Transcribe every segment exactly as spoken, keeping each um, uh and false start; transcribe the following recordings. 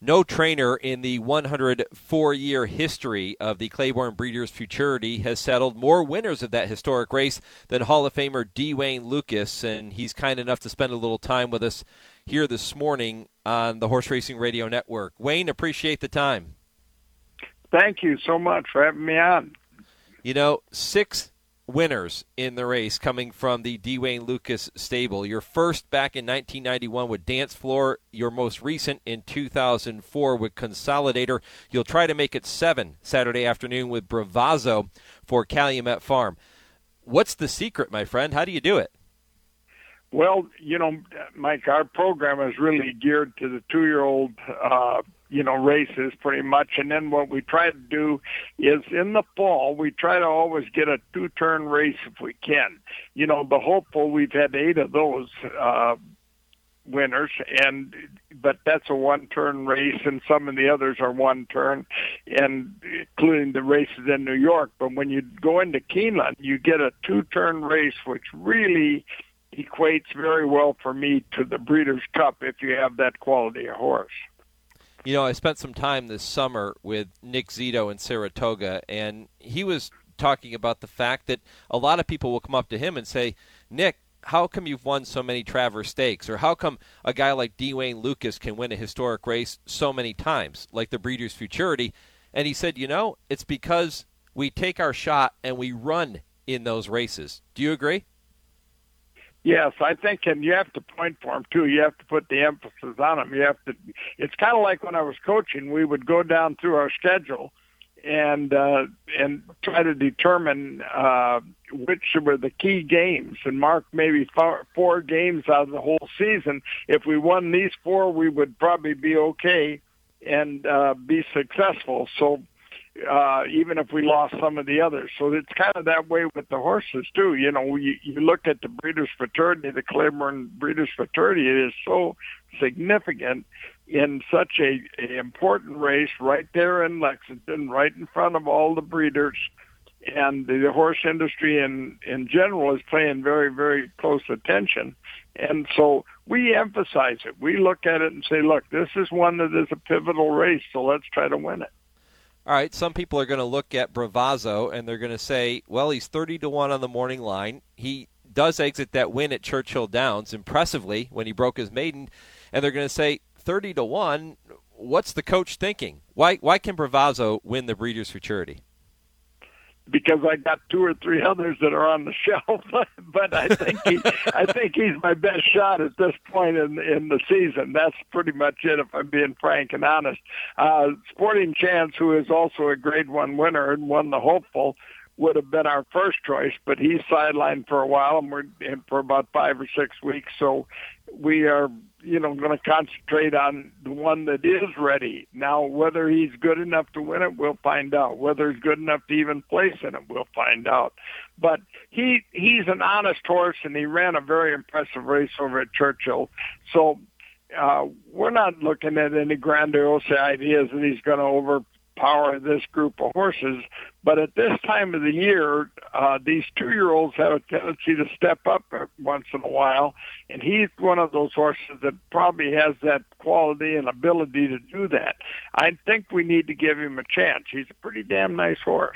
No trainer in the one hundred four-year history of the Claiborne Breeders' Futurity has saddled more winners of that historic race than Hall of Famer D. Wayne Lukas, and he's kind enough to spend a little time with us here this morning on the Horse Racing Radio Network. Wayne, appreciate the time. Thank you so much for having me on. You know, six winners in the race coming from the D. Wayne Lukas stable. Your first back in nineteen ninety-one with Dance Floor, your most recent in two thousand four with Consolidator. You'll try to make it seven Saturday afternoon with Bravazzo for Calumet Farm. What's the secret, my friend? How do you do it? Well, you know, Mike, our program is really geared to the two-year-old uh you know, races pretty much. And then what we try to do is in the fall, we try to always get a two-turn race if we can. You know, the Hopeful, we've had eight of those uh, winners, and but that's a one-turn race, and some of the others are one-turn, and including the races in New York. But when you go into Keeneland, you get a two-turn race, which really equates very well for me to the Breeders' Cup if you have that quality of horse. You know, I spent some time this summer with Nick Zito in Saratoga, and he was talking about the fact that a lot of people will come up to him and say, Nick, how come you've won so many Travers Stakes? Or how come a guy like D. Wayne Lukas can win a historic race so many times, like the Breeders' Futurity? And he said, you know, it's because we take our shot and we run in those races. Do you agree? Yes, I think, and you have to point for them, too. You have to put the emphasis on them. You have to. It's kind of like when I was coaching, we would go down through our schedule and uh, and try to determine uh, which were the key games and mark maybe four, four games out of the whole season. If we won these four, we would probably be okay and uh, be successful. So uh, even if we lost some of the others. So it's kind of that way with the horses, too. You know, you, you look at the Breeders' Fraternity, the Claiborne Breeders' Fraternity, it is so significant in such a, a important race right there in Lexington, right in front of all the breeders. And the horse industry in, in general is paying very, very close attention. And so we emphasize it. We look at it and say, look, this is one that is a pivotal race, so let's try to win it. All right, some people are going to look at Bravazzo and they're going to say, well, he's thirty to one on the morning line. He does exit that win at Churchill Downs impressively when he broke his maiden. And they're going to say, thirty to one, what's the coach thinking? Why why can Bravazzo win the Breeders' Futurity? Because I got two or three others that are on the shelf, but I think he, I think he's my best shot at this point in in the season. That's pretty much it, if I'm being frank and honest. Uh, Sporting Chance, who is also a Grade One winner and won the Hopeful, would have been our first choice, but he's sidelined for a while, and we're in for about five or six weeks. So we are, you know, going to concentrate on the one that is ready. Now, whether he's good enough to win it, we'll find out. Whether he's good enough to even place in it, we'll find out. But he he's an honest horse, and he ran a very impressive race over at Churchill. So uh, we're not looking at any grandiose ideas that he's going to overpower this group of horses. But at this time of the year, uh, these two-year-olds have a tendency to step up once in a while, and he's one of those horses that probably has that quality and ability to do that. I think we need to give him a chance. He's a pretty damn nice horse.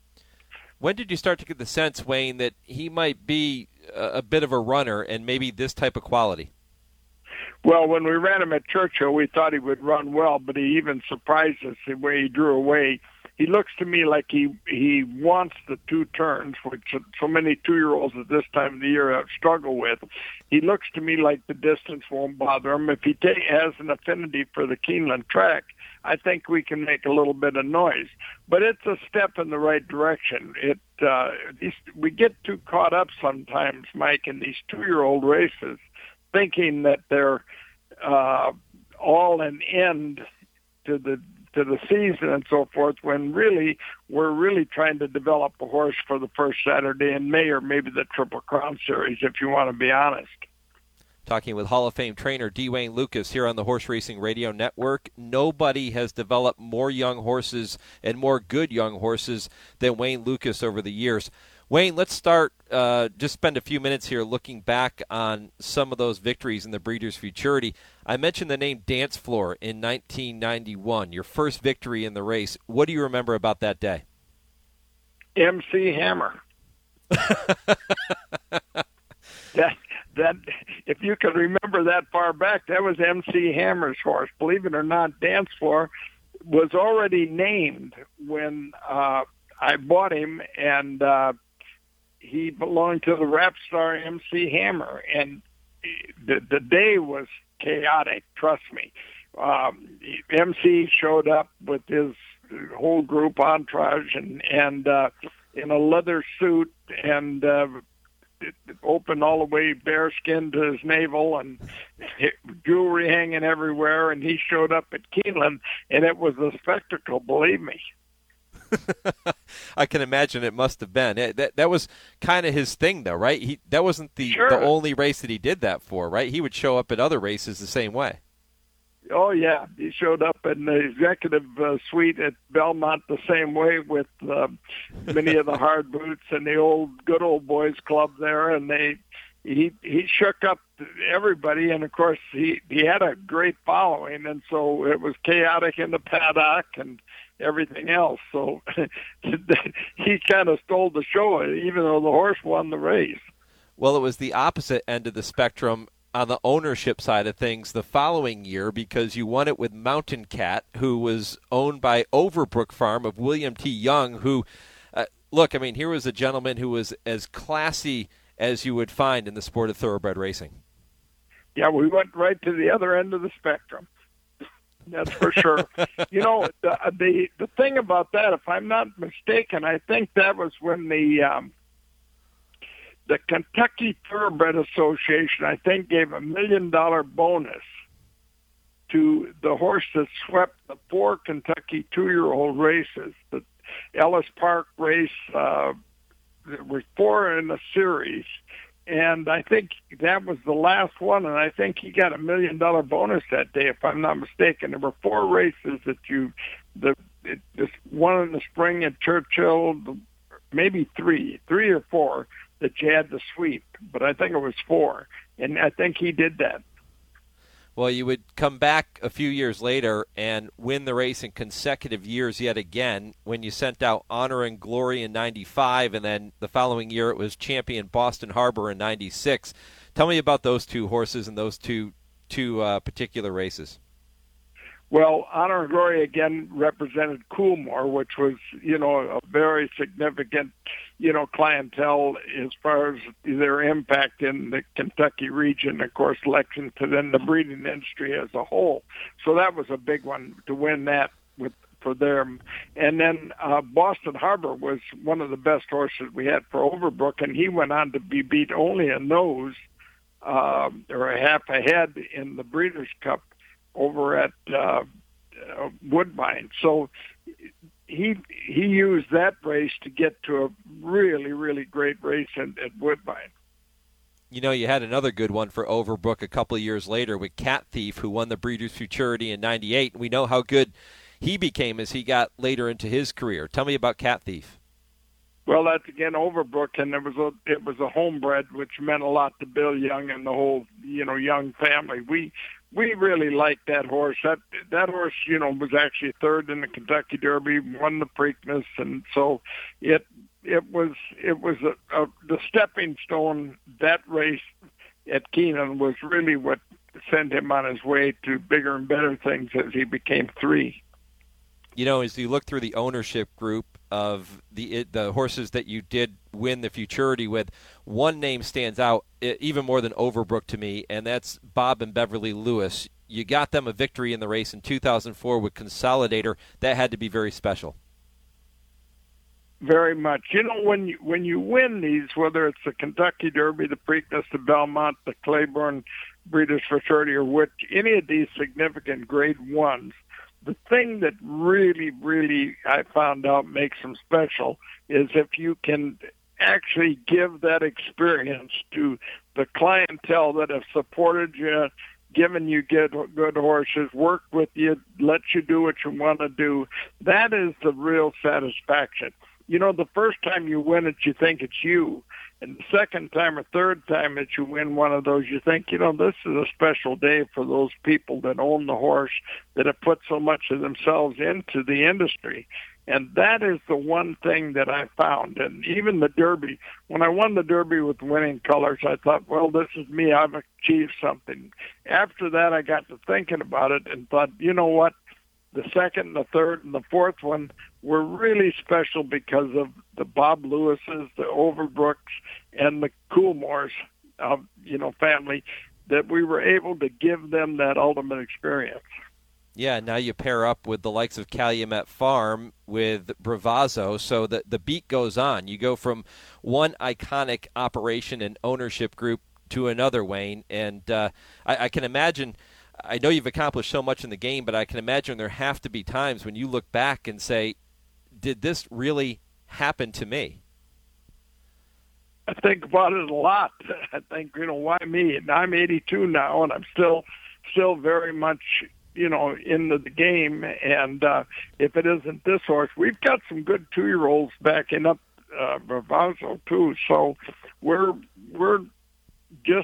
When did you start to get the sense, Wayne, that he might be a, a bit of a runner and maybe this type of quality? Well, when we ran him at Churchill, we thought he would run well, but he even surprised us the way he drew away. He looks to me like he he wants the two turns, which so many two-year-olds at this time of the year struggle with. He looks to me like the distance won't bother him. If he ta- has an affinity for the Keeneland track, I think we can make a little bit of noise. But it's a step in the right direction. It uh, these, we get too caught up sometimes, Mike, in these two-year-old races, thinking that they're uh, all an end to the to the season and so forth, when really we're really trying to develop a horse for the first Saturday in May, or maybe the Triple Crown Series, if you want to be honest. Talking with Hall of Fame trainer D. Wayne Lukas here on the Horse Racing Radio Network. Nobody has developed more young horses and more good young horses than Wayne Lukas over the years. Wayne, let's start, uh, just spend a few minutes here looking back on some of those victories in the Breeders' Futurity. I mentioned the name Dance Floor in nineteen ninety-one, your first victory in the race. What do you remember about that day? M C Hammer. that that if you can remember that far back, that was M C Hammer's horse. Believe it or not, Dance Floor was already named when uh, I bought him, and uh, he belonged to the rap star M C Hammer. And the the day was chaotic. Trust me. Um, M C showed up with his whole group entourage and and uh, in a leather suit and. Uh, open all the way bare skin to his navel and jewelry hanging everywhere, and he showed up at Keeneland, and it was a spectacle, believe me. I can imagine it must have been. That that was kind of his thing, though, right? He that wasn't the, sure. the only race that he did that for, right? He would show up at other races the same way. Oh, yeah. He showed up in the executive uh, suite at Belmont the same way with uh, many of the hard boots and the old good old boys club there. And they he he shook up everybody. And, of course, he, he had a great following. And so it was chaotic in the paddock and everything else. So he kind of stole the show, even though the horse won the race. Well, it was the opposite end of the spectrum on the ownership side of things the following year, because you won it with Mountain Cat, who was owned by Overbrook Farm of William T. Young, who, uh, look, I mean, here was a gentleman who was as classy as you would find in the sport of thoroughbred racing. Yeah, we went right to the other end of the spectrum. That's for sure. You know, the, the the thing about that, if I'm not mistaken, I think that was when the um, The Kentucky Thoroughbred Association, I think, gave a million-dollar bonus to the horse that swept the four Kentucky two-year-old races. The Ellis Park race, uh, there were four in the series, and I think that was the last one, and I think he got a million-dollar bonus that day, if I'm not mistaken. There were four races that you, the it, this one in the spring at Churchill, maybe three, three or four, that you had to sweep, but I think it was four, and I think he did that. Well, you would come back a few years later and win the race in consecutive years yet again when you sent out Honor and Glory in ninety-five, and then the following year it was Champion Boston Harbor in ninety-six. Tell me about those two horses and those two, two uh, particular races. Well, Honor and Glory again represented Coolmore, which was, you know, a very significant, you know, clientele as far as their impact in the Kentucky region, of course, Lexington and the breeding industry as a whole. So that was a big one to win that with for them. And then uh, Boston Harbor was one of the best horses we had for Overbrook, and he went on to be beat only a nose uh, or a half a head in the Breeders' Cup over at uh, uh, Woodbine. So he he used that race to get to a really, really great race in, at Woodbine. You know, you had another good one for Overbrook a couple of years later with Cat Thief, who won the Breeders' Futurity in ninety-eight. And we know how good he became as he got later into his career. Tell me about Cat Thief. Well, that's again Overbrook, and it was a it was a homebred, which meant a lot to Bill Young and the whole you know Young family. We we really liked that horse. That that horse, you know, was actually third in the Kentucky Derby, won the Preakness, and so it it was it was a, a the stepping stone. That race at Keeneland was really what sent him on his way to bigger and better things as he became three. You know, as you look through the ownership group of the the horses that you did win the Futurity with, one name stands out even more than Overbrook to me, and that's Bob and Beverly Lewis. You got them a victory in the race in two thousand four with Consolidator. That had to be very special. Very much. You know, when you, when you win these, whether it's the Kentucky Derby, the Preakness, the Belmont, the Claiborne Breeders' Futurity, or which, any of these significant grade ones, the thing that really, really I found out makes them special is if you can actually give that experience to the clientele that have supported you, given you good, good horses, worked with you, let you do what you want to do. That is the real satisfaction. you know, the first time you win it, you think it's you. And the second time or third time that you win one of those, you think, you know, this is a special day for those people that own the horse, that have put so much of themselves into the industry. And that is the one thing that I found. And even the Derby, when I won the Derby with Winning Colors, I thought, well, this is me. I've achieved something. After that, I got to thinking about it and thought, you know what? The second, the third, and the fourth one were really special because of the Bob Lewises, the Overbrooks, and the Coolmores, uh, you know, family, that we were able to give them that ultimate experience. Yeah, now you pair up with the likes of Calumet Farm with Bravazzo, so the, the beat goes on. You go from one iconic operation and ownership group to another, Wayne, and uh, I, I can imagine – I know you've accomplished so much in the game, but I can imagine there have to be times when you look back and say, did this really happen to me? I think about it a lot. I think, you know, why me? And I'm eighty-two now, and I'm still still very much, you know, into the game. And uh, if it isn't this horse, we've got some good two-year-olds backing up uh, Bravazzo, too. So we're we're just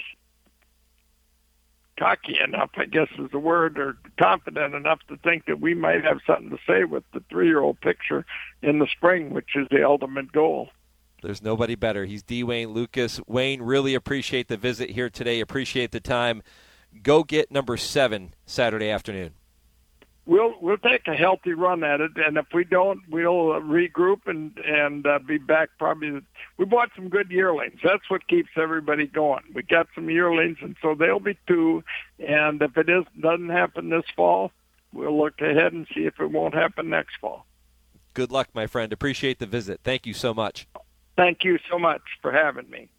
cocky enough, I guess is the word, or confident enough to think that we might have something to say with the three-year-old picture in the spring, which is the ultimate goal. There's nobody better. He's D. Wayne Lukas. Wayne, really appreciate the visit here today. Appreciate the time. Go get number seven Saturday afternoon. We'll we'll take a healthy run at it, and if we don't, we'll uh, regroup and and uh, be back. Probably we bought some good yearlings. That's what keeps everybody going. We got some yearlings, and so they'll be two. And if it is doesn't happen this fall, we'll look ahead and see if it won't happen next fall. Good luck, my friend. Appreciate the visit. Thank you so much. Thank you so much for having me.